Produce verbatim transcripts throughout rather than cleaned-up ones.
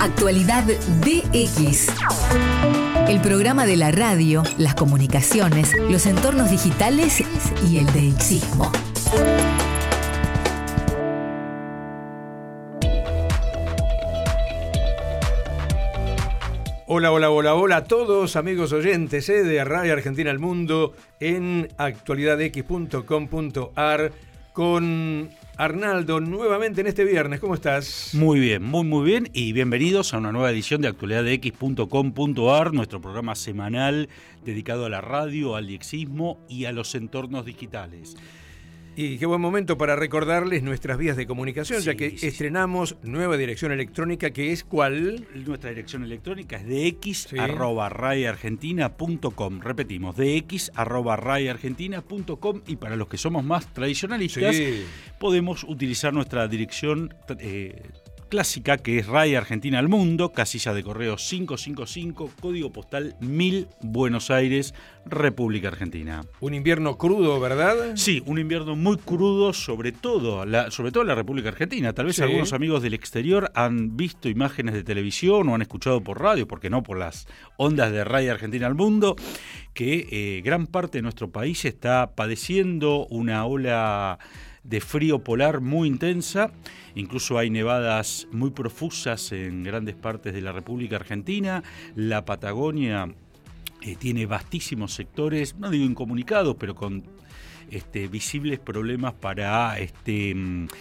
Actualidad D X. El programa de la radio, las comunicaciones, los entornos digitales y el DXismo. Hola, hola, hola, hola a todos, amigos oyentes eh, de Radio Argentina al Mundo en actualidad x punto com punto a r con Arnaldo nuevamente en este viernes. ¿Cómo estás? Muy bien, muy muy bien y bienvenidos a una nueva edición de actualidad x punto com punto a r, nuestro programa semanal dedicado a la radio, al DXismo y a los entornos digitales. Y qué buen momento para recordarles nuestras vías de comunicación, sí, ya que sí, estrenamos sí. nueva dirección electrónica, que es ¿cuál? Nuestra dirección electrónica es dx arroba rai argentina punto com. Repetimos, dx arroba rai argentina punto com, y para los que somos más tradicionalistas, sí. podemos utilizar nuestra dirección eh, clásica, que es Rai Argentina al Mundo, casilla de correo cinco cinco cinco, código postal mil, Buenos Aires, República Argentina. Un invierno crudo, ¿verdad? Sí, un invierno muy crudo, sobre todo la, sobre todo en la República Argentina. Tal vez sí. algunos amigos del exterior han visto imágenes de televisión o han escuchado por radio, porque no por las ondas de Rai Argentina al Mundo, que eh, gran parte de nuestro país está padeciendo una ola de frío polar muy intensa. Incluso hay nevadas muy profusas en grandes partes de la República Argentina. La Patagonia eh, tiene vastísimos sectores, no digo incomunicados, pero con este, visibles problemas para este,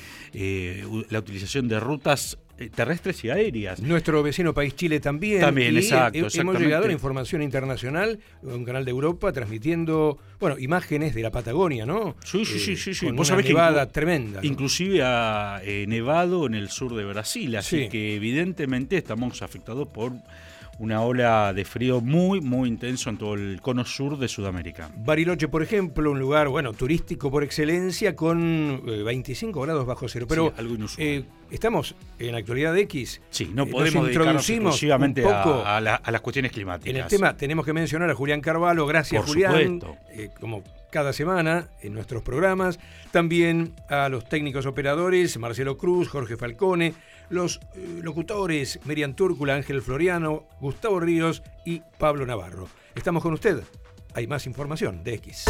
eh, la utilización de rutas terrestres y aéreas. Nuestro vecino país Chile también. También, y exacto. Hemos llegado a la información internacional, un canal de Europa transmitiendo, bueno, imágenes de la Patagonia, ¿no? Sí, sí, sí, sí, sí. Con una nevada tremenda, ¿no? Inclusive ha eh, nevado en el sur de Brasil, así sí. que evidentemente estamos afectados por una ola de frío muy, muy intenso en todo el cono sur de Sudamérica. Bariloche, por ejemplo, un lugar, bueno, turístico por excelencia, con eh, veinticinco grados bajo cero. Pero sí, algo inusual. Eh, estamos en Actualidad X. Sí, no podemos eh, dedicarnos exclusivamente a, a, la, a las cuestiones climáticas. En el tema tenemos que mencionar a Julián Carvalho. Gracias, por Julián. Eh, como cada semana en nuestros programas. También a los técnicos operadores, Marcelo Cruz, Jorge Falcone, los eh, locutores, Miriam Túrcula, Ángel Floriano, Gustavo Ríos y Pablo Navarro. Estamos con usted. Hay más información de X.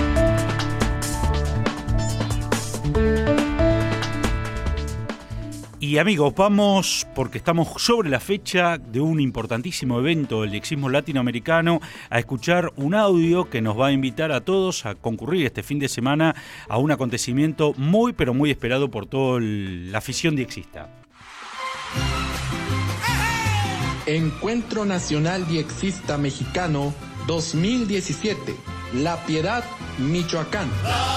Y amigos, vamos, porque estamos sobre la fecha de un importantísimo evento del DXismo latinoamericano, a escuchar un audio que nos va a invitar a todos a concurrir este fin de semana a un acontecimiento muy, pero muy esperado por toda la afición DXista. Encuentro Nacional DXista Mexicano dos mil diecisiete, La Piedad, Michoacán.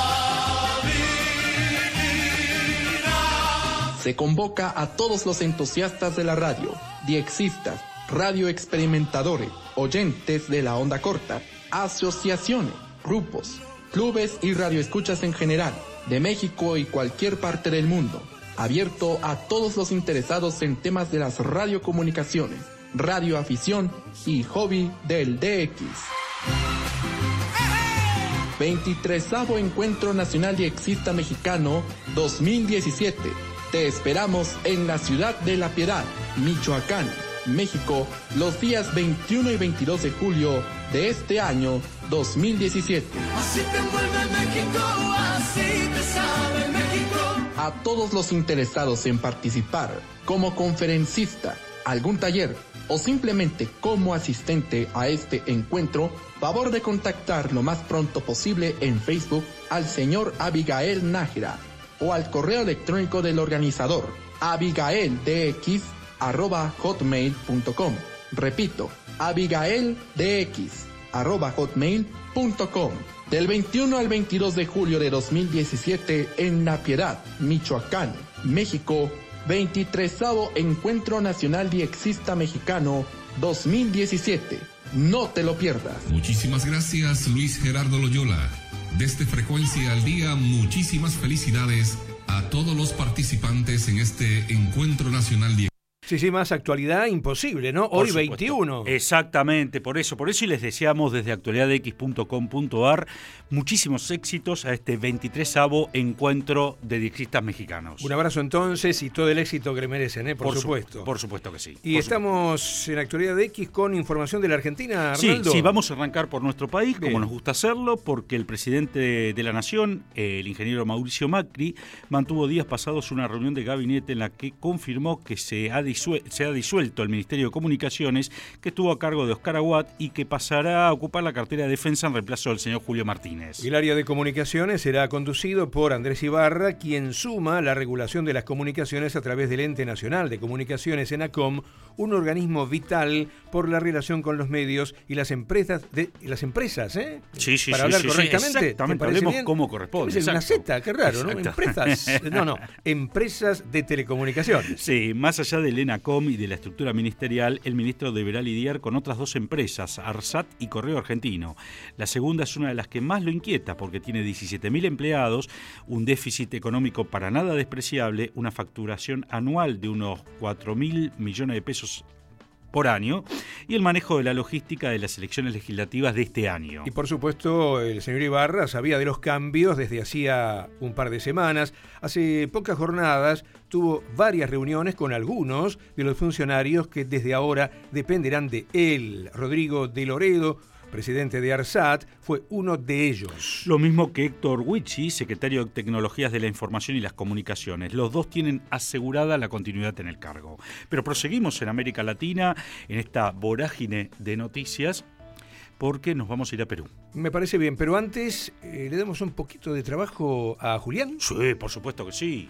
Se convoca a todos los entusiastas de la radio, DXistas, radio experimentadores, oyentes de la onda corta, asociaciones, grupos, clubes y radioescuchas en general, de México y cualquier parte del mundo. Abierto a todos los interesados en temas de las radiocomunicaciones, radioafición y hobby del D X. veintitrésavo Encuentro Nacional DXista Mexicano dos mil diecisiete. Te esperamos en la ciudad de La Piedad, Michoacán, México, los días veintiuno y veintidós de julio de este año dos mil diecisiete. Así te envuelve México, así te sabe México. A todos los interesados en participar como conferencista, algún taller o simplemente como asistente a este encuentro, favor de contactar lo más pronto posible en Facebook al señor Abigail Nájera o al correo electrónico del organizador, abigaildx arroba hotmail punto com. Repito, abigaildx arroba hotmail punto com. Del veintiuno al veintidós de julio de dos mil diecisiete en La Piedad, Michoacán, México, veintitrésavo Encuentro Nacional DXista Mexicano dos mil diecisiete. No te lo pierdas. Muchísimas gracias, Luis Gerardo Loyola. Desde Frecuencia al Día, muchísimas felicidades a todos los participantes en este Encuentro Nacional DXista. Sí, sí, más actualidad imposible, ¿no? Hoy veintiuno. Exactamente, por eso, por eso y les deseamos desde actualidad x punto com punto a r muchísimos éxitos a este veintitrésavo encuentro de diexistas mexicanos. Un abrazo entonces y todo el éxito que le merecen, ¿eh? Por, por supuesto. Su, por supuesto que sí. Y estamos supuesto. en actualidad X con información de la Argentina, Arnaldo. Sí, sí, vamos a arrancar por nuestro país, Bien. como nos gusta hacerlo, porque el presidente de la Nación, el ingeniero Mauricio Macri, mantuvo días pasados una reunión de gabinete en la que confirmó que se ha se ha disuelto el Ministerio de Comunicaciones, que estuvo a cargo de Oscar Aguad y que pasará a ocupar la cartera de Defensa en reemplazo del señor Julio Martínez. Y el área de comunicaciones será conducido por Andrés Ibarra, quien suma la regulación de las comunicaciones a través del Ente Nacional de Comunicaciones, ENACOM, un organismo vital por la relación con los medios y las empresas, de, las empresas, ¿eh? Sí, sí, Para sí, hablar sí, correctamente. Sí, exactamente, hablemos como corresponde. Es una Z, qué raro, ¿no? Empresas, no, no, empresas de telecomunicaciones. Sí, más allá del ENACOM y de la estructura ministerial, el ministro deberá lidiar con otras dos empresas, ARSAT y Correo Argentino. La segunda es una de las que más lo inquieta porque tiene diecisiete mil empleados, un déficit económico para nada despreciable, una facturación anual de unos cuatro mil millones de pesos por año y el manejo de la logística de las elecciones legislativas de este año. Y por supuesto el señor Ibarra sabía de los cambios desde hacía un par de semanas. Hace pocas jornadas tuvo varias reuniones con algunos de los funcionarios que desde ahora dependerán de él. Rodrigo de Loredo, presidente de ARSAT, fue uno de ellos. Lo mismo que Héctor Huichi, secretario de Tecnologías de la Información y las Comunicaciones. Los dos tienen asegurada la continuidad en el cargo. Pero proseguimos en América Latina, en esta vorágine de noticias, porque nos vamos a ir a Perú. Me parece bien, pero antes eh, le damos un poquito de trabajo a Julián. Sí, por supuesto que sí.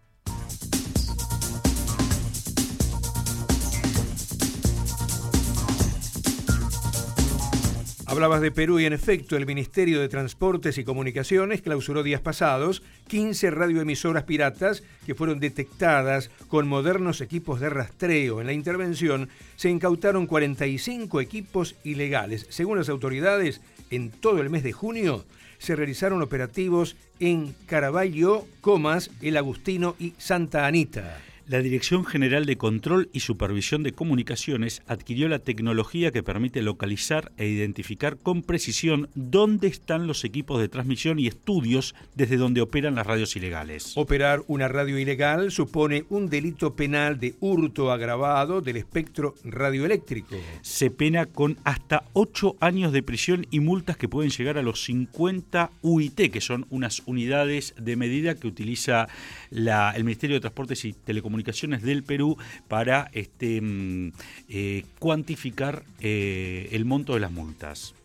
Hablabas de Perú y en efecto el Ministerio de Transportes y Comunicaciones clausuró días pasados quince radioemisoras piratas que fueron detectadas con modernos equipos de rastreo. En la intervención se incautaron cuarenta y cinco equipos ilegales. Según las autoridades, en todo el mes de junio se realizaron operativos en Caraballo, Comas, El Agustino y Santa Anita. La Dirección General de Control y Supervisión de Comunicaciones adquirió la tecnología que permite localizar e identificar con precisión dónde están los equipos de transmisión y estudios desde donde operan las radios ilegales. Operar una radio ilegal supone un delito penal de hurto agravado del espectro radioeléctrico. Se pena con hasta ocho años de prisión y multas que pueden llegar a los cincuenta U I T, que son unas unidades de medida que utiliza la, el Ministerio de Transportes y Telecomunicaciones Comunicaciones del Perú para este, eh, cuantificar eh, el monto de las multas.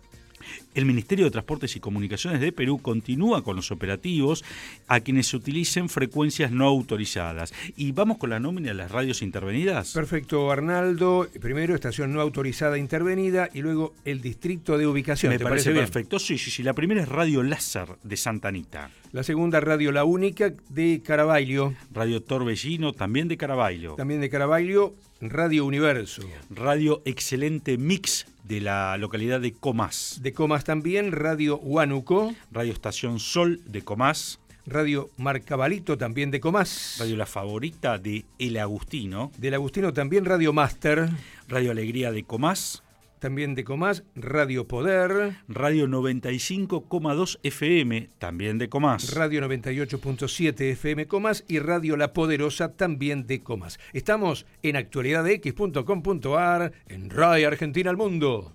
El Ministerio de Transportes y Comunicaciones de Perú continúa con los operativos a quienes utilicen frecuencias no autorizadas. Y vamos con la nómina de las radios intervenidas. Perfecto, Arnaldo. Primero, estación no autorizada intervenida y luego el distrito de ubicación. Me ¿Te parece, parece perfecto. Sí, sí, sí. La primera es Radio Láser de Santa Anita. La segunda, Radio La Única de Caraballo. Radio Torbellino, también de Caraballo. También de Caraballo, Radio Universo. Radio Excelente Mix de la localidad de Comas. De Comas también, Radio Huánuco. Radio Estación Sol de Comas. Radio Marcabalito también de Comas. Radio La Favorita de El Agustino. Del Agustino también Radio Máster. Radio Alegría de Comas. También de Comas, Radio Poder. Radio noventa y cinco coma dos F M, también de Comas. Radio noventa y ocho punto siete F M Comas y Radio La Poderosa, también de Comas. Estamos en actualidad x punto com punto a r, en Radio Argentina al Mundo.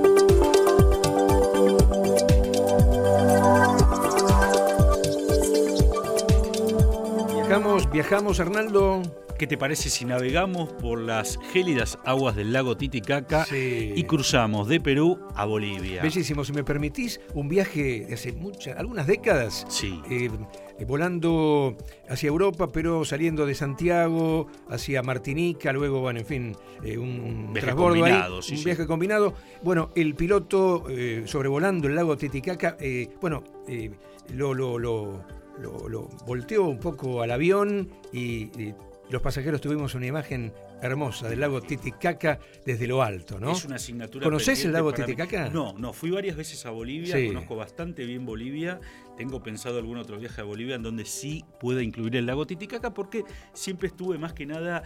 Viajamos, viajamos, Arnaldo. ¿Qué te parece si navegamos por las gélidas aguas del lago Titicaca sí. y cruzamos de Perú a Bolivia? Bellísimo, si me permitís, un viaje de hace muchas, algunas décadas, sí. eh, eh, volando hacia Europa, pero saliendo de Santiago hacia Martinica, luego, bueno, en fin, eh, un, un transbordo ahí, sí, un sí. viaje combinado. Bueno, el piloto eh, sobrevolando el lago Titicaca, eh, bueno, eh, lo, lo, lo, lo, lo volteó un poco al avión y... y los pasajeros tuvimos una imagen hermosa del lago Titicaca desde lo alto, ¿no? Es una asignatura. ¿Conocés el lago Titicaca? No, no, fui varias veces a Bolivia, sí. Conozco bastante bien Bolivia, tengo pensado algún otro viaje a Bolivia en donde sí pueda incluir el lago Titicaca, porque siempre estuve más que nada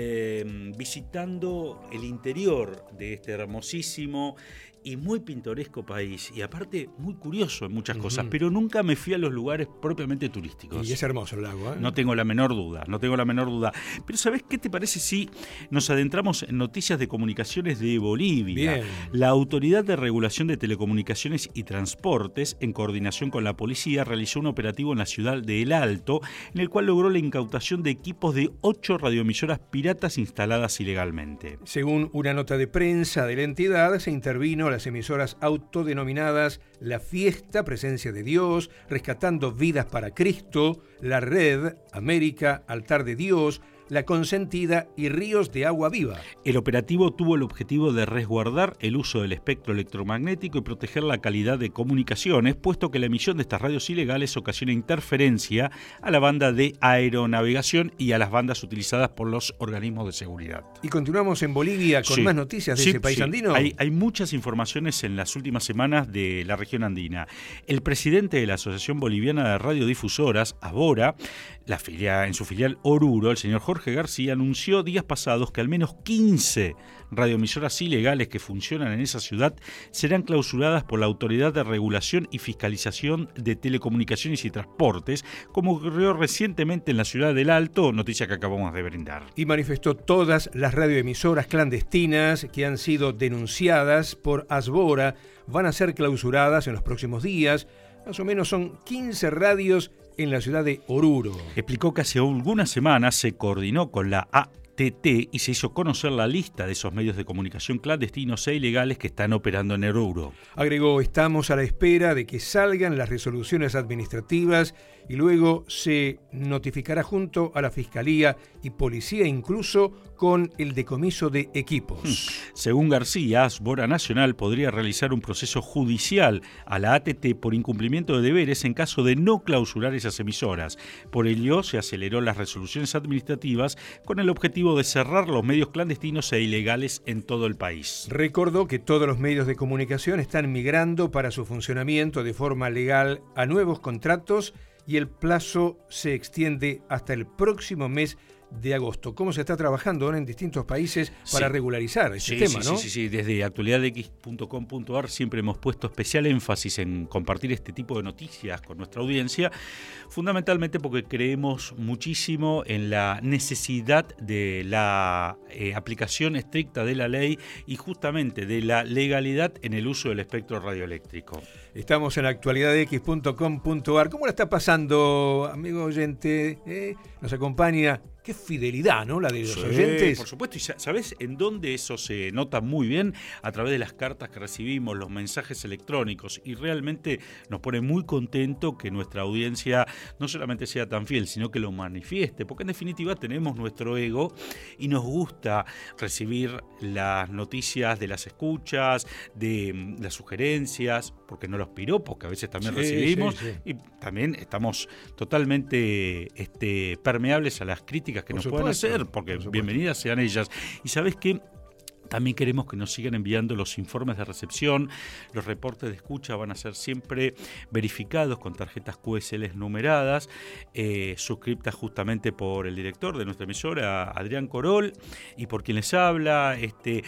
eh, visitando el interior de este hermosísimo y muy pintoresco país, y aparte muy curioso en muchas uh-huh. cosas, pero nunca me fui a los lugares propiamente turísticos. Y es hermoso el lago, ¿eh? No tengo la menor duda, no tengo la menor duda. Pero ¿sabés qué te parece si nos adentramos en noticias de comunicaciones de Bolivia? Bien. La Autoridad de Regulación de Telecomunicaciones y Transportes, en coordinación con la policía, realizó un operativo en la ciudad de El Alto, en el cual logró la incautación de equipos de ocho radioemisoras piratas instaladas ilegalmente. Según una nota de prensa de la entidad, se intervino las emisoras autodenominadas La Fiesta, Presencia de Dios, Rescatando Vidas para Cristo, La Red, América, Altar de Dios, La Consentida y Ríos de Agua Viva. El operativo tuvo el objetivo de resguardar el uso del espectro electromagnético y proteger la calidad de comunicaciones, puesto que la emisión de estas radios ilegales ocasiona interferencia a la banda de aeronavegación y a las bandas utilizadas por los organismos de seguridad. Y continuamos en Bolivia con sí, más noticias de sí, ese país sí. andino. Hay, hay muchas informaciones en las últimas semanas de la región andina. El presidente de la Asociación Boliviana de Radiodifusoras, ABORA, la filia, en su filial Oruro, el señor Jorge García, anunció días pasados que al menos quince radioemisoras ilegales que funcionan en esa ciudad serán clausuradas por la Autoridad de Regulación y Fiscalización de Telecomunicaciones y Transportes, como ocurrió recientemente en la ciudad del Alto, noticia que acabamos de brindar. Y manifestó todas las radioemisoras clandestinas que han sido denunciadas por ASBORA van a ser clausuradas en los próximos días. Más o menos son quince radios en la ciudad de Oruro. Explicó que hace algunas semanas se coordinó con la A T T y se hizo conocer la lista de esos medios de comunicación clandestinos e ilegales que están operando en Oruro. Agregó, estamos a la espera de que salgan las resoluciones administrativas y luego se notificará junto a la Fiscalía y Policía, incluso con el decomiso de equipos. Hmm. Según García, ASBORA Nacional podría realizar un proceso judicial a la A T T por incumplimiento de deberes en caso de no clausurar esas emisoras. Por ello, se aceleró las resoluciones administrativas con el objetivo de cerrar los medios clandestinos e ilegales en todo el país. Recordó que todos los medios de comunicación están migrando para su funcionamiento de forma legal a nuevos contratos y el plazo se extiende hasta el próximo mes de agosto. ¿Cómo se está trabajando ahora en distintos países para sí. regularizar este sí, tema, sí, no? Sí, sí, sí. Desde actualidad x punto com punto a r siempre hemos puesto especial énfasis en compartir este tipo de noticias con nuestra audiencia, fundamentalmente porque creemos muchísimo en la necesidad de la eh, aplicación estricta de la ley y justamente de la legalidad en el uso del espectro radioeléctrico. Estamos en actualidad x punto com punto a r. ¿Cómo la está pasando, amigo oyente? ¿Eh? Nos acompaña. Qué fidelidad, ¿no? La de los sí, oyentes. Por supuesto. ¿Y sabes en dónde eso se nota muy bien? A través de las cartas que recibimos, los mensajes electrónicos. Y realmente nos pone muy contento que nuestra audiencia no solamente sea tan fiel, sino que lo manifieste. Porque en definitiva tenemos nuestro ego y nos gusta recibir las noticias de las escuchas, de las sugerencias, porque no los piropos que a veces también sí, recibimos. Sí, sí. Y también estamos totalmente este, permeables a las críticas que por nos supuesto, pueden hacer, porque bienvenidas sean ellas. Y ¿sabes qué? También queremos que nos sigan enviando los informes de recepción. Los reportes de escucha van a ser siempre verificados con tarjetas Q S L numeradas, eh, suscriptas justamente por el director de nuestra emisora, Adrián Corol, y por quien les habla. Este,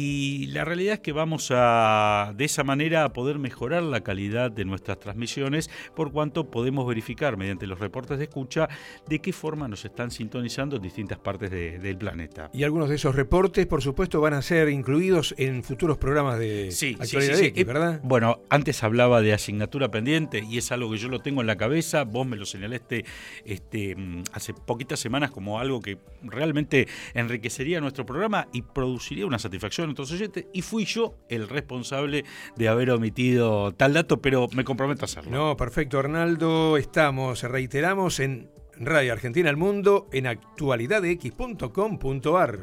y la realidad es que vamos a, de esa manera, a poder mejorar la calidad de nuestras transmisiones, por cuanto podemos verificar mediante los reportes de escucha de qué forma nos están sintonizando en distintas partes de, del planeta. Y algunos de esos reportes, por supuesto, van a ser incluidos en futuros programas de sí, Actualidad sí, sí, X, sí. ¿verdad? Bueno, antes hablaba de asignatura pendiente y es algo que yo lo tengo en la cabeza. Vos me lo señalaste este, hace poquitas semanas como algo que realmente enriquecería nuestro programa y produciría una satisfacción a nuestros oyentes, y fui yo el responsable de haber omitido tal dato, pero me comprometo a hacerlo. No, perfecto, Arnaldo. Estamos, reiteramos, en Radio Argentina al Mundo, en actualidad x punto com punto a r.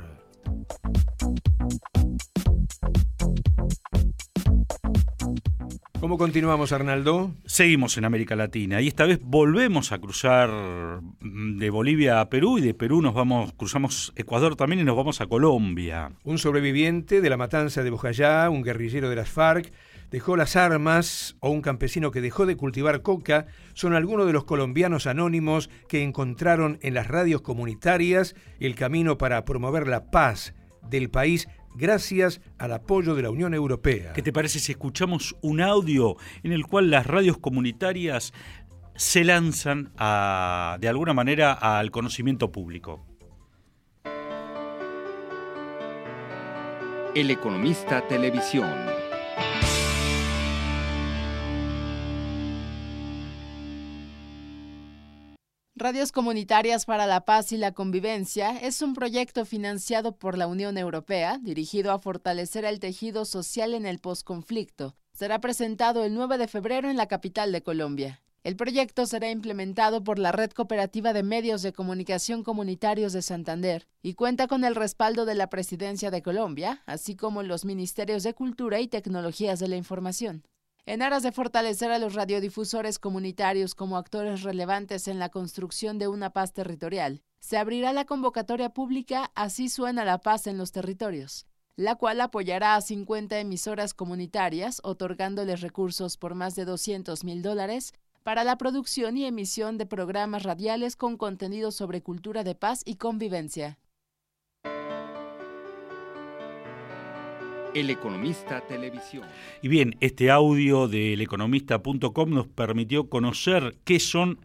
¿Cómo continuamos, Arnaldo? Seguimos en América Latina y esta vez volvemos a cruzar de Bolivia a Perú, y de Perú nos vamos, cruzamos Ecuador también y nos vamos a Colombia. Un sobreviviente de la matanza de Bojayá, un guerrillero de las FARC, dejó las armas o un campesino que dejó de cultivar coca son algunos de los colombianos anónimos que encontraron en las radios comunitarias el camino para promover la paz del país gracias al apoyo de la Unión Europea. ¿Qué te parece si escuchamos un audio en el cual las radios comunitarias se lanzan a, de alguna manera al conocimiento público? El Economista Televisión. Radios Comunitarias para la Paz y la Convivencia es un proyecto financiado por la Unión Europea, dirigido a fortalecer el tejido social en el posconflicto. Será presentado el nueve de febrero en la capital de Colombia. El proyecto será implementado por la Red Cooperativa de Medios de Comunicación Comunitarios de Santander y cuenta con el respaldo de la Presidencia de Colombia, así como los Ministerios de Cultura y Tecnologías de la Información. En aras de fortalecer a los radiodifusores comunitarios como actores relevantes en la construcción de una paz territorial, se abrirá la convocatoria pública Así suena la paz en los territorios, la cual apoyará a cincuenta emisoras comunitarias, otorgándoles recursos por más de doscientos mil dólares para la producción y emisión de programas radiales con contenido sobre cultura de paz y convivencia. El Economista Televisión. Y bien, este audio de el economista punto com nos permitió conocer qué son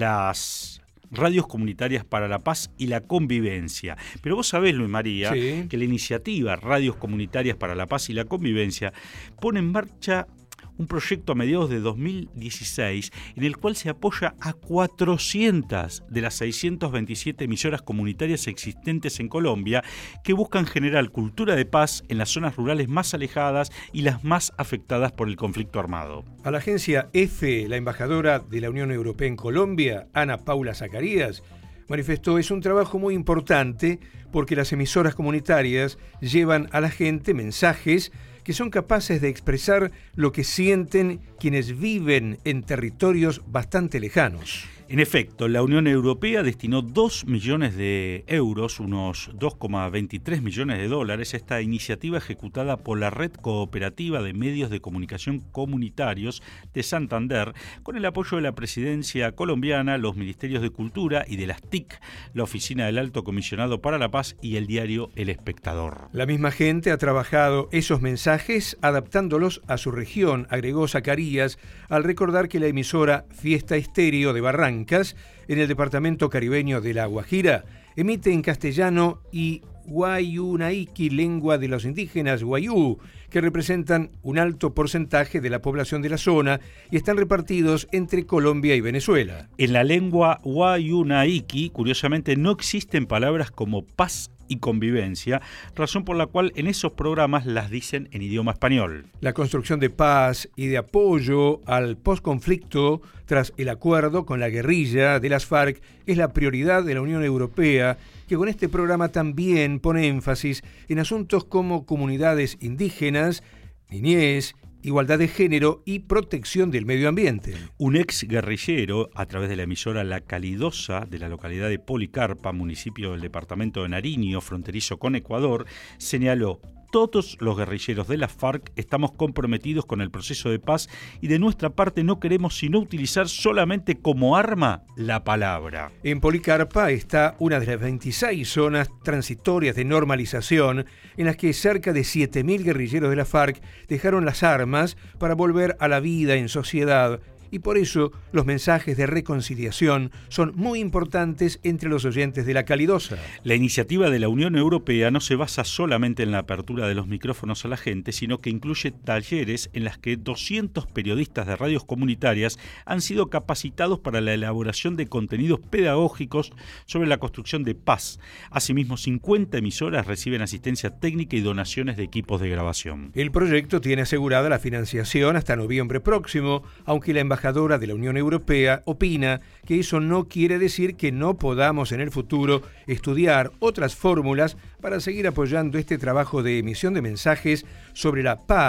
las radios comunitarias para la paz y la convivencia. Pero vos sabés, Luis María, sí, que la iniciativa Radios Comunitarias para la Paz y la Convivencia pone en marcha un proyecto a mediados de dos mil dieciséis en el cual se apoya a cuatrocientas de las seiscientas veintisiete emisoras comunitarias existentes en Colombia que buscan generar cultura de paz en las zonas rurales más alejadas y las más afectadas por el conflicto armado. A la agencia EFE, la embajadora de la Unión Europea en Colombia, Ana Paula Zacarías, manifestó: es un trabajo muy importante porque las emisoras comunitarias llevan a la gente mensajes que son capaces de expresar lo que sienten quienes viven en territorios bastante lejanos. En efecto, la Unión Europea destinó dos millones de euros, unos dos coma veintitrés millones de dólares, a esta iniciativa ejecutada por la Red Cooperativa de Medios de Comunicación Comunitarios de Santander, con el apoyo de la Presidencia colombiana, los Ministerios de Cultura y de las T I C, la Oficina del Alto Comisionado para la Paz y el diario El Espectador. La misma gente ha trabajado esos mensajes adaptándolos a su región, agregó Zacarías, al recordar que la emisora Fiesta Estéreo de Barranca, en el departamento caribeño de La Guajira, emite en castellano y guayunaiki, lengua de los indígenas guayú, que representan un alto porcentaje de la población de la zona y están repartidos entre Colombia y Venezuela. En la lengua guayunaiki, curiosamente, no existen palabras como paz y convivencia, razón por la cual en esos programas las dicen en idioma español. La construcción de paz y de apoyo al posconflicto tras el acuerdo con la guerrilla de las FARC es la prioridad de la Unión Europea, que con este programa también pone énfasis en asuntos como comunidades indígenas, niñez, igualdad de género y protección del medio ambiente. Un ex guerrillero, a través de la emisora La Calidosa, de la localidad de Policarpa, municipio del departamento de Nariño, fronterizo con Ecuador, señaló: todos los guerrilleros de la FARC estamos comprometidos con el proceso de paz y de nuestra parte no queremos sino utilizar solamente como arma la palabra. En Policarpa está una de las veintiséis zonas transitorias de normalización en las que cerca de siete mil guerrilleros de la FARC dejaron las armas para volver a la vida en sociedad. Y por eso los mensajes de reconciliación son muy importantes entre los oyentes de La Calidosa. La iniciativa de la Unión Europea no se basa solamente en la apertura de los micrófonos a la gente, sino que incluye talleres en las que doscientos periodistas de radios comunitarias han sido capacitados para la elaboración de contenidos pedagógicos sobre la construcción de paz. Asimismo, cincuenta emisoras reciben asistencia técnica y donaciones de equipos de grabación. El proyecto tiene asegurada la financiación hasta noviembre próximo, aunque la embajadora de la Unión Europea opina que eso no quiere decir que no podamos en el futuro estudiar otras fórmulas para seguir apoyando este trabajo de emisión de mensajes sobre la paz,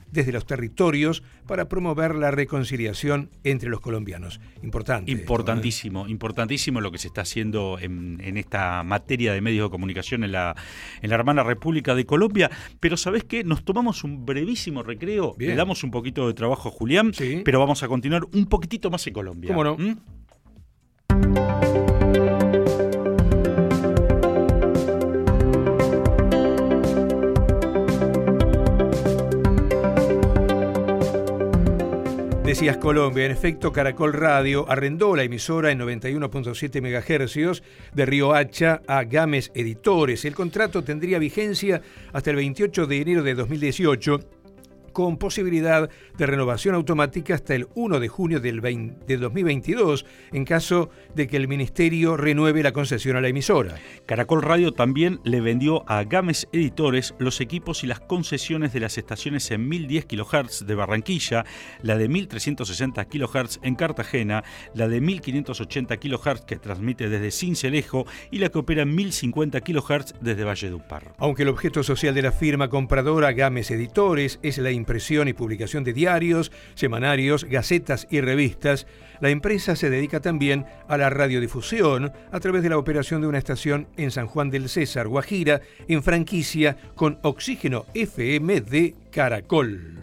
desde los territorios para promover la reconciliación entre los colombianos. Importante. Importantísimo, esto, ¿eh? importantísimo lo que se está haciendo en, en esta materia de medios de comunicación en la, en la hermana República de Colombia. Pero ¿sabés qué? Nos tomamos un brevísimo recreo, Bien. le damos un poquito de trabajo a Julián, sí. pero vamos a continuar un poquitito más en Colombia. ¿Cómo no? ¿Mm? Decías Colombia, en efecto, Caracol Radio arrendó la emisora en noventa y uno punto siete megahercios de Río Hacha a Gámez Editores. El contrato tendría vigencia hasta el veintiocho de enero de dos mil dieciocho, con posibilidad de renovación automática hasta el primero de junio del veinte, de dos mil veintidós, en caso de que el Ministerio renueve la concesión a la emisora. Caracol Radio también le vendió a Gámez Editores los equipos y las concesiones de las estaciones en mil diez kilohertz de Barranquilla, la de mil trescientos sesenta kilohertz en Cartagena, la de mil quinientos ochenta kilohertz que transmite desde Sincelejo y la que opera en mil cincuenta kilohertz desde Valledupar. Aunque el objeto social de la firma compradora Gámez Editores es la impresión y publicación de diarios, semanarios, gacetas y revistas, la empresa se dedica también a la radiodifusión a través de la operación de una estación en San Juan del César, Guajira, en franquicia con Oxígeno F M de Caracol.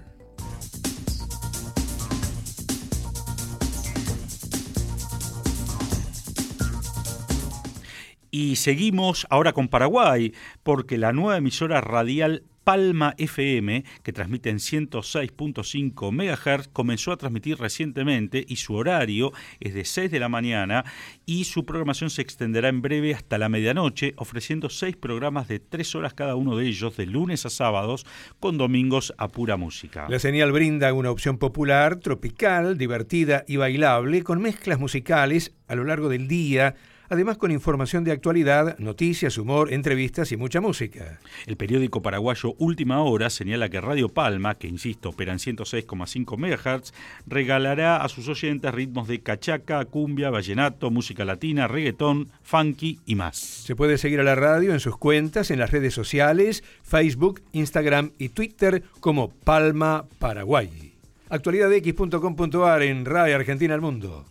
Y seguimos ahora con Paraguay, porque la nueva emisora radial Palma F M, que transmite en ciento seis punto cinco megahertz, comenzó a transmitir recientemente y su horario es de seis de la mañana y su programación se extenderá en breve hasta la medianoche, ofreciendo seis programas de tres horas cada uno de ellos, de lunes a sábados, con domingos a pura música. La señal brinda una opción popular, tropical, divertida y bailable, con mezclas musicales a lo largo del día, además con información de actualidad, noticias, humor, entrevistas y mucha música. El periódico paraguayo Última Hora señala que Radio Palma, que insisto opera en ciento seis coma cinco megahertz, regalará a sus oyentes ritmos de cachaca, cumbia, vallenato, música latina, reggaetón, funky y más. Se puede seguir a la radio en sus cuentas en las redes sociales, Facebook, Instagram y Twitter como Palma Paraguay. actualidad x punto com punto a r en Radio Argentina al Mundo.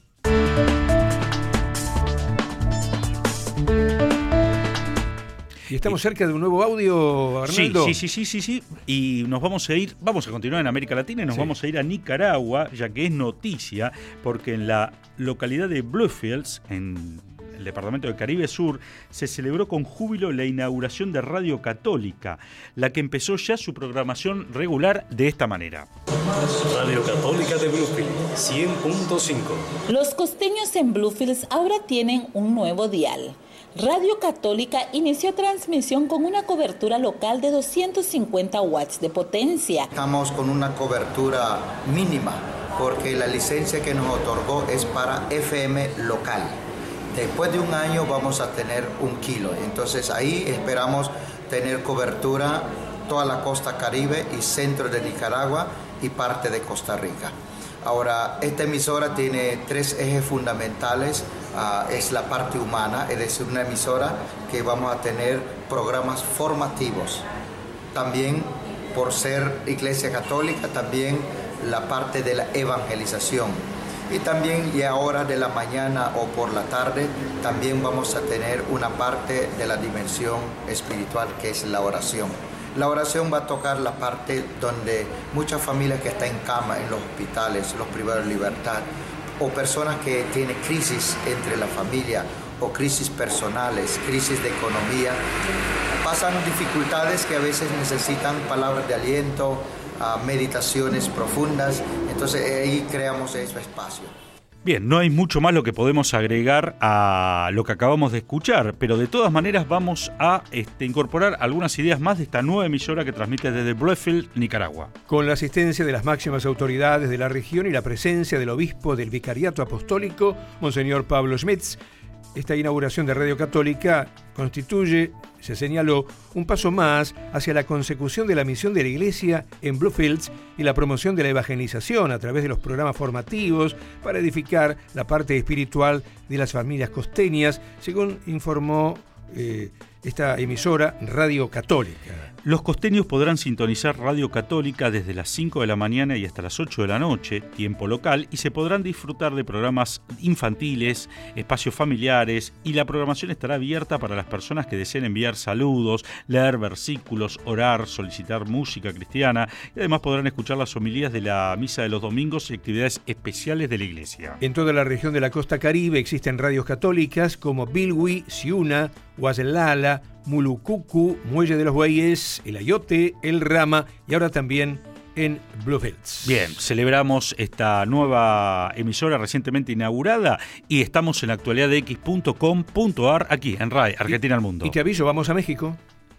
Y estamos cerca de un nuevo audio, Arnaldo. Sí, sí, sí, sí, sí, sí. Y nos vamos a ir, vamos a continuar en América Latina y nos sí. vamos a ir a Nicaragua, ya que es noticia, porque en la localidad de Bluefields, en el departamento de Caribe Sur, se celebró con júbilo la inauguración de Radio Católica, la que empezó ya su programación regular de esta manera. Radio Católica de Bluefields, cien punto cinco. Los costeños en Bluefields ahora tienen un nuevo dial. Radio Católica inició transmisión con una cobertura local de doscientos cincuenta watts de potencia. Estamos con una cobertura mínima porque la licencia que nos otorgó es para F M local. Después de un año vamos a tener un kilo. Entonces ahí esperamos tener cobertura toda la costa caribe y centro de Nicaragua y parte de Costa Rica. Ahora, esta emisora tiene tres ejes fundamentales. Uh, es la parte humana, es decir, una emisora que vamos a tener programas formativos. También, por ser Iglesia Católica, también la parte de la evangelización. Y también, y ahora de la mañana o por la tarde, también vamos a tener una parte de la dimensión espiritual, que es la oración. La oración va a tocar la parte donde muchas familias que están en cama, en los hospitales, los privados de libertad, o personas que tienen crisis entre la familia, o crisis personales, crisis de economía, pasan dificultades que a veces necesitan palabras de aliento, uh, meditaciones profundas. Entonces ahí creamos ese espacio. Bien, no hay mucho más lo que podemos agregar a lo que acabamos de escuchar, pero de todas maneras vamos a este, incorporar algunas ideas más de esta nueva emisora que transmite desde Bluefield, Nicaragua. Con la asistencia de las máximas autoridades de la región y la presencia del obispo del Vicariato Apostólico, Monseñor Pablo Schmitz, esta inauguración de Radio Católica constituye, se señaló, un paso más hacia la consecución de la misión de la Iglesia en Bluefields y la promoción de la evangelización a través de los programas formativos para edificar la parte espiritual de las familias costeñas, según informó eh, esta emisora Radio Católica. Los costeños podrán sintonizar Radio Católica desde las cinco de la mañana y hasta las ocho de la noche, tiempo local, y se podrán disfrutar de programas infantiles, espacios familiares, y la programación estará abierta para las personas que deseen enviar saludos, leer versículos, orar, solicitar música cristiana, y además podrán escuchar las homilías de la misa de los domingos y actividades especiales de la iglesia. En toda la región de la costa caribe existen radios católicas como Bilwi, Ciuna, Huaslala, Mulucucu, Muelle de los Bueyes, El Ayote, El Rama y ahora también en Bluefields. Bien, celebramos esta nueva emisora recientemente inaugurada y estamos en la actualidad de x punto com punto a r aquí en R A I, Argentina al Mundo. Y te aviso, vamos a México.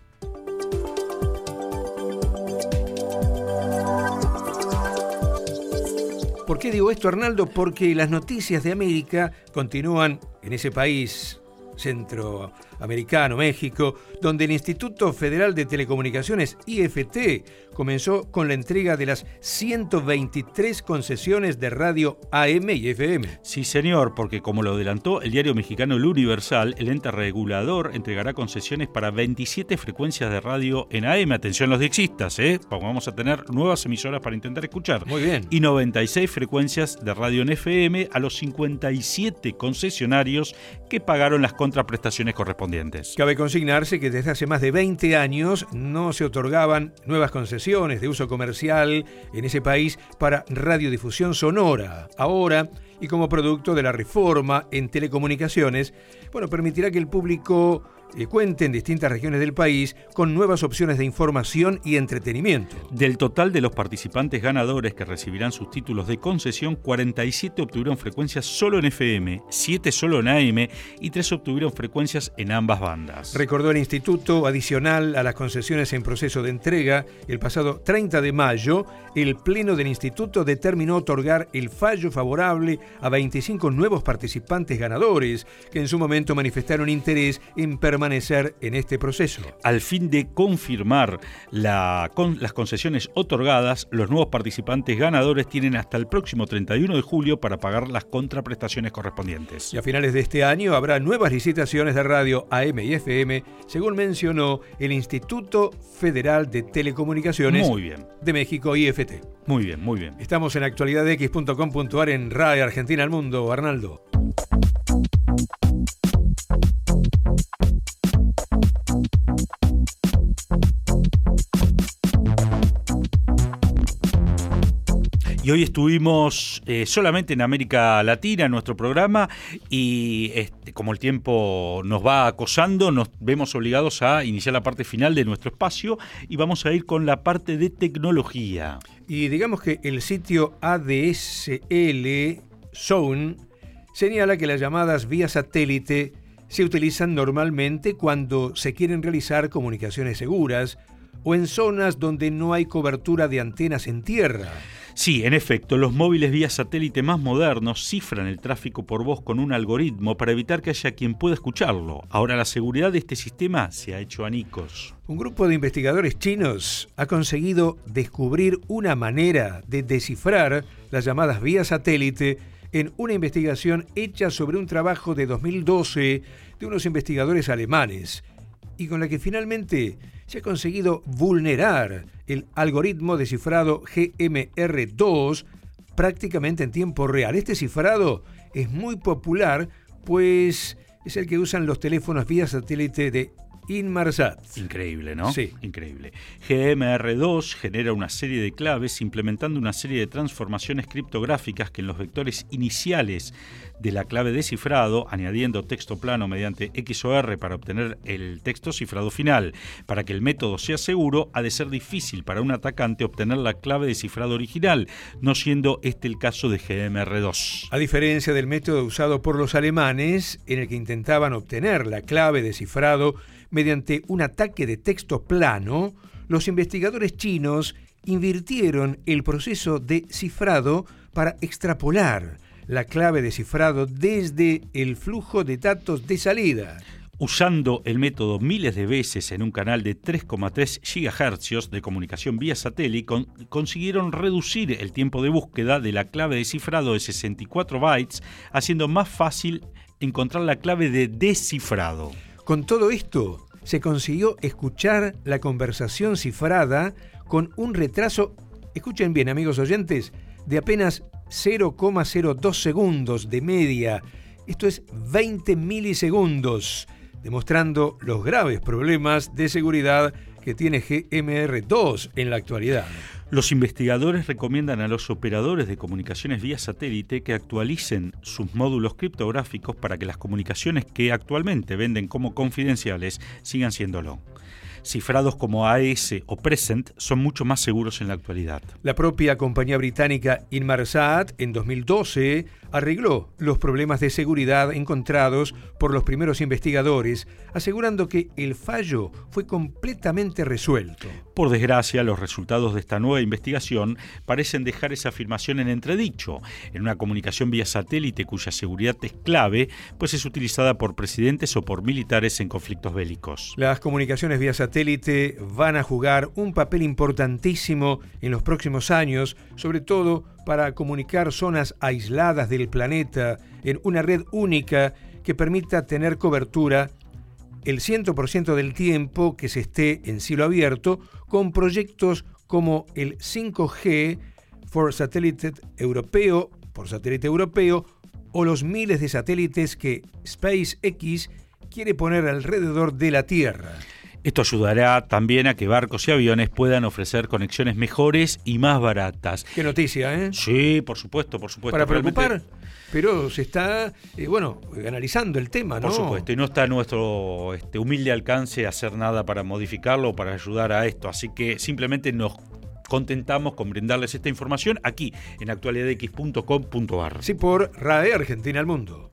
¿Por qué digo esto, Arnaldo? Porque las noticias de América continúan en ese país centroamericano, México, donde el Instituto Federal de Telecomunicaciones, I F T, comenzó con la entrega de las ciento veintitrés concesiones de radio A M y F M. Sí, señor, porque como lo adelantó el diario mexicano El Universal, el ente regulador entregará concesiones para veintisiete frecuencias de radio en A M. Atención los diexistas, ¿eh? Vamos a tener nuevas emisoras para intentar escuchar. Muy bien. Y noventa y seis frecuencias de radio en F M a los cincuenta y siete concesionarios que pagaron las contraprestaciones correspondientes. Cabe consignarse que desde hace más de veinte años no se otorgaban nuevas concesiones de uso comercial en ese país para radiodifusión sonora. Ahora, y como producto de la reforma en telecomunicaciones, bueno, permitirá que el público eh, cuente en distintas regiones del país con nuevas opciones de información y entretenimiento. Del total de los participantes ganadores que recibirán sus títulos de concesión, cuarenta y siete obtuvieron frecuencias solo en F M, siete solo en A M y tres obtuvieron frecuencias en ambas bandas. Recordó el instituto, adicional a las concesiones en proceso de entrega, el pasado treinta de mayo, el Pleno del Instituto determinó otorgar el fallo favorable a veinticinco nuevos participantes ganadores que en su momento manifestaron interés en permanecer en este proceso. Al fin de confirmar la, con, las concesiones otorgadas, los nuevos participantes ganadores tienen hasta el próximo treinta y uno de julio para pagar las contraprestaciones correspondientes. Y a finales de este año habrá nuevas licitaciones de radio A M y F M, según mencionó el Instituto Federal de Telecomunicaciones muy bien. de México, I F T. Muy bien, muy bien. Estamos en actualidad de x punto com punto a r en R A I Argentina al Mundo. Arnaldo. Y hoy estuvimos eh, solamente en América Latina en nuestro programa y este, como el tiempo nos va acosando, nos vemos obligados a iniciar la parte final de nuestro espacio y vamos a ir con la parte de tecnología. Y digamos que el sitio A D S L Zone señala que las llamadas vía satélite se utilizan normalmente cuando se quieren realizar comunicaciones seguras o en zonas donde no hay cobertura de antenas en tierra. Sí, en efecto, los móviles vía satélite más modernos cifran el tráfico por voz con un algoritmo para evitar que haya quien pueda escucharlo. Ahora la seguridad de este sistema se ha hecho añicos. Un grupo de investigadores chinos ha conseguido descubrir una manera de descifrar las llamadas vía satélite en una investigación hecha sobre un trabajo de dos mil doce de unos investigadores alemanes y con la que finalmente se ha conseguido vulnerar el algoritmo de cifrado G M R dos prácticamente en tiempo real. Este cifrado es muy popular, pues es el que usan los teléfonos vía satélite de Inmarsat. Increíble, ¿no? Sí. Increíble. G M R dos genera una serie de claves implementando una serie de transformaciones criptográficas que en los vectores iniciales de la clave de cifrado, añadiendo texto plano mediante X O R para obtener el texto cifrado final. Para que el método sea seguro, ha de ser difícil para un atacante obtener la clave de cifrado original, no siendo este el caso de G M R dos. A diferencia del método usado por los alemanes, en el que intentaban obtener la clave de cifrado mediante un ataque de texto plano, los investigadores chinos invirtieron el proceso de cifrado para extrapolar la clave de cifrado desde el flujo de datos de salida. Usando el método miles de veces en un canal de tres coma tres gigahercios de comunicación vía satélite, con, consiguieron reducir el tiempo de búsqueda de la clave de cifrado de sesenta y cuatro bytes, haciendo más fácil encontrar la clave de descifrado. Con todo esto, se consiguió escuchar la conversación cifrada con un retraso, escuchen bien amigos oyentes, de apenas cero coma cero dos segundos de media. Esto es veinte milisegundos, demostrando los graves problemas de seguridad que tiene G M R dos en la actualidad. Los investigadores recomiendan a los operadores de comunicaciones vía satélite que actualicen sus módulos criptográficos para que las comunicaciones que actualmente venden como confidenciales sigan siéndolo. Cifrados como A S o Present son mucho más seguros en la actualidad. La propia compañía británica Inmarsat en dos mil doce arregló los problemas de seguridad encontrados por los primeros investigadores, asegurando que el fallo fue completamente resuelto. Por desgracia, los resultados de esta nueva investigación parecen dejar esa afirmación en entredicho, en una comunicación vía satélite cuya seguridad es clave, pues es utilizada por presidentes o por militares en conflictos bélicos. Las comunicaciones vía satélite van a jugar un papel importantísimo en los próximos años, sobre todo para comunicar zonas aisladas del planeta en una red única que permita tener cobertura el cien por ciento del tiempo que se esté en cielo abierto, con proyectos como el cinco G for Satellite europeo, por satélite europeo, o los miles de satélites que SpaceX quiere poner alrededor de la Tierra. Esto ayudará también a que barcos y aviones puedan ofrecer conexiones mejores y más baratas. Qué noticia, ¿eh? Sí, por supuesto, por supuesto. Para preocupar, realmente, pero se está, eh, bueno, analizando el tema, ¿no? Por supuesto, y no está a nuestro este, humilde alcance hacer nada para modificarlo o para ayudar a esto. Así que simplemente nos contentamos con brindarles esta información aquí en actualidad x punto com punto a r. Sí, por R A E Argentina al Mundo.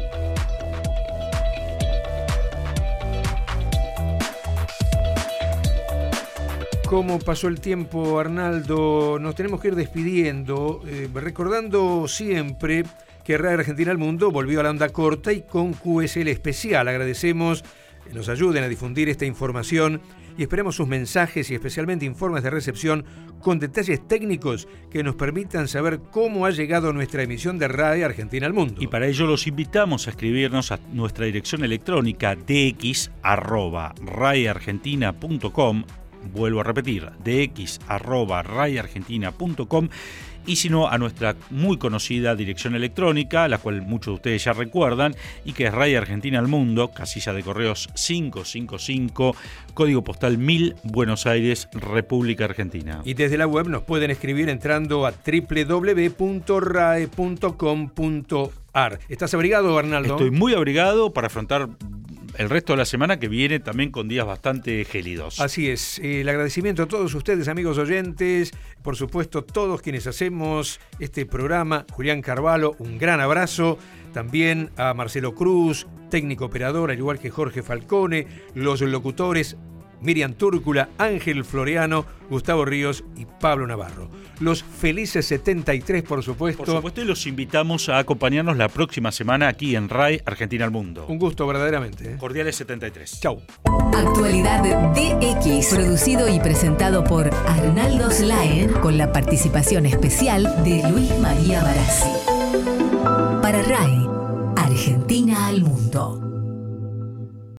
¿Cómo pasó el tiempo, Arnaldo? Nos tenemos que ir despidiendo, eh, recordando siempre que R A E Argentina al Mundo volvió a la onda corta y con Q S L especial. Agradecemos que nos ayuden a difundir esta información y esperamos sus mensajes y especialmente informes de recepción con detalles técnicos que nos permitan saber cómo ha llegado nuestra emisión de R A E Argentina al Mundo. Y para ello los invitamos a escribirnos a nuestra dirección electrónica d x arroba raeargentina punto com. Vuelvo a repetir, d x arroba raeargentina punto com, y si no, a nuestra muy conocida dirección electrónica, la cual muchos de ustedes ya recuerdan, y que es R A E Argentina al Mundo, casilla de correos quinientos cincuenta y cinco, código postal mil, Buenos Aires, República Argentina. Y desde la web nos pueden escribir entrando a doble u doble u doble u punto rae punto com punto a r. ¿Estás abrigado, Arnaldo? Estoy muy abrigado para afrontar el resto de la semana, que viene también con días bastante gélidos. Así es. El agradecimiento a todos ustedes, amigos oyentes, por supuesto todos quienes hacemos este programa. Julián Carvalho, un gran abrazo. También a Marcelo Cruz, técnico operador, al igual que Jorge Falcone, los locutores Miriam Túrcula, Ángel Floreano, Gustavo Ríos y Pablo Navarro. Los felices setenta y tres, por supuesto. Por supuesto, y los invitamos a acompañarnos la próxima semana aquí en R A E Argentina al Mundo. Un gusto, verdaderamente. ¿eh? Cordiales setenta y tres. Chau. Actualidad D X, producido y presentado por Arnaldo Slaen, con la participación especial de Luis María Barassi. Para R A E